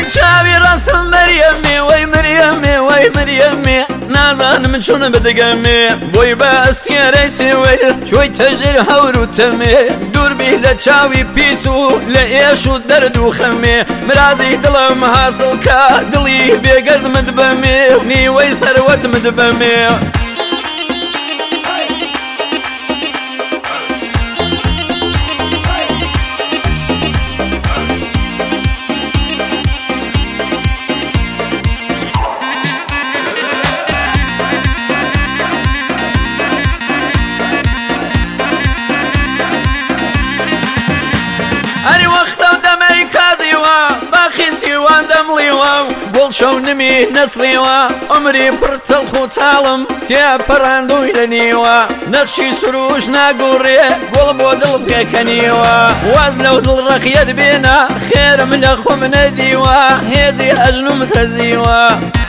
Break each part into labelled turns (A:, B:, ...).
A: چاوی ڕاستم مەریەمێ وەی مەریەمێ وەی مەریەمێ نازانم چۆن بدەگەمێ بۆی بە ئەسیارەی سێوەی چۆیتە ژێر هەور و تەمێ دووربی لە چاوی پیس و لە ئێش و دەرد و خەمێ مرازی دڵم حاصڵ کە دڵی بێگەردمت بەمێ نیوەی سەروەتمت بەمێ هەری وەختە و دەمەی کاتیوە باخی سیوان دەمڵیوە گوڵ شەو نمی نەسڵیوە عمری پڕ تەڵخ و تاڵم تێپەڕاندووی لە نیوە نەخشی سروش ناگوڕێ گوڵ بۆ دڵ پێکەنیوە واز لەو دڵ ڕەقیەت بێنە خێرم لە خۆم نەدیوە هێزی ئەژنم تەزیوە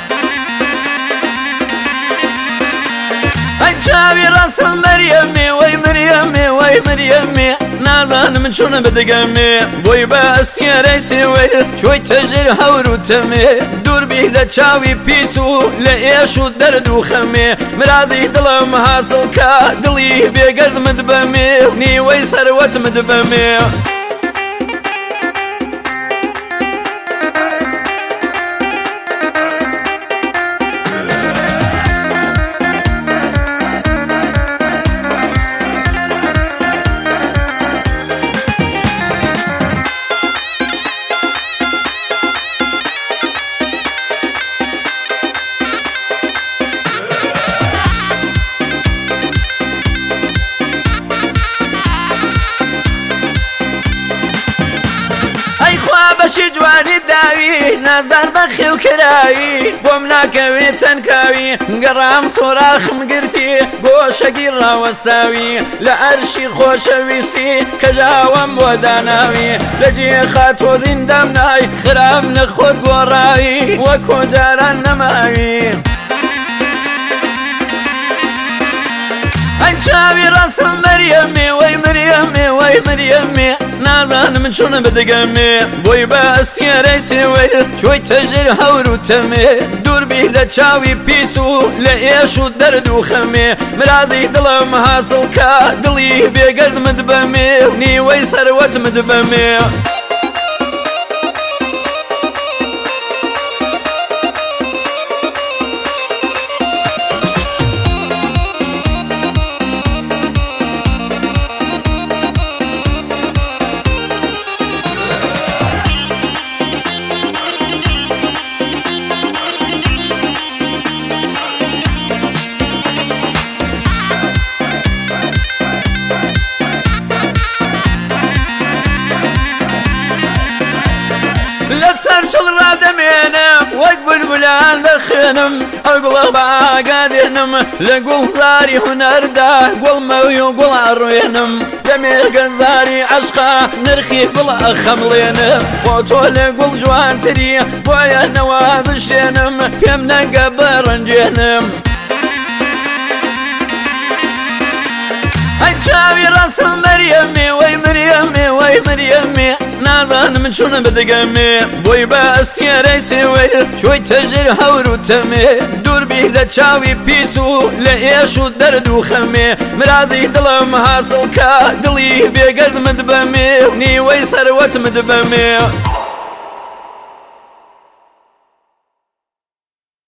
A: ئەی چاوی ڕاستم مەریەمێ وەی مەریەمێ وەی مەریەمێ نازانم چۆن بدەگەمێ بۆی بە ئەسیارەی سێوەی چۆیتە ژێر هەور و تەمێ دووربی لە چاوی پیس و لە ئێش و دەرد و خەمێ مرازی دڵم حاصڵ کە دڵی بێگەردمت بەمێ نیوەی سەروەتمت بەمێ بەشی جوانی داوی نازدار بە خێو کراوی بۆم ناکەوێت تەنکاوی گەڕام سۆراخم گرتی گۆشەگی ڕاوەستاوی لە ئەرشی خۆشەویستی کەژاوەم بۆ داناوی لە جێخا تۆزین دەمنای خراب لە خۆت گۆڕاوی وەکۆ جاران نەماوی ئەی چاوی ڕاستم مەریەمێ وەی مەریەمێ وەی مەریەمێ نازانم چۆن بدەگەمێ بۆی بە ئەسیارەی سێوەی چۆیتە ژێر هەور و تەمێ دووربی لە چاوی پیس و لە ئێش و دەرد و خەمێ مرازی دڵم حاصڵ کە دڵی بێگەردمت بەمێ نیوەی سەروەتمت بەمێ لەسەر چڵ ڕادەمێنم وەک بولبولان دەخێنم ئەو گوڵە بەئاگا دێنم لە گوڵزاری هونەردا گوڵمەوی و گوڵ ئەڕوێنم دەمێرگەنزاری عەشقا نرخی گوڵ ئەخەمڵێنم بۆ تۆ لە گوڵ جوانتری بۆیە نەوازشێنم پێم نەگە بەڕەنجێنم ئەی چاوی ڕاستم مەریەمێ وەی مەریەمێ وەی مەریەمێ نازانم چۆن بدەگەمێ بۆی بە ئەسیارەی سێوەی چۆیتە ژێر هەور و تەمێ دووربی لە چاوی پیس و لە ئێش و دەرد و خەمێ مرازی دڵم حاصڵ کە دڵی بێگەردمت بەمێ نیوەی سەروەتمت بەمێ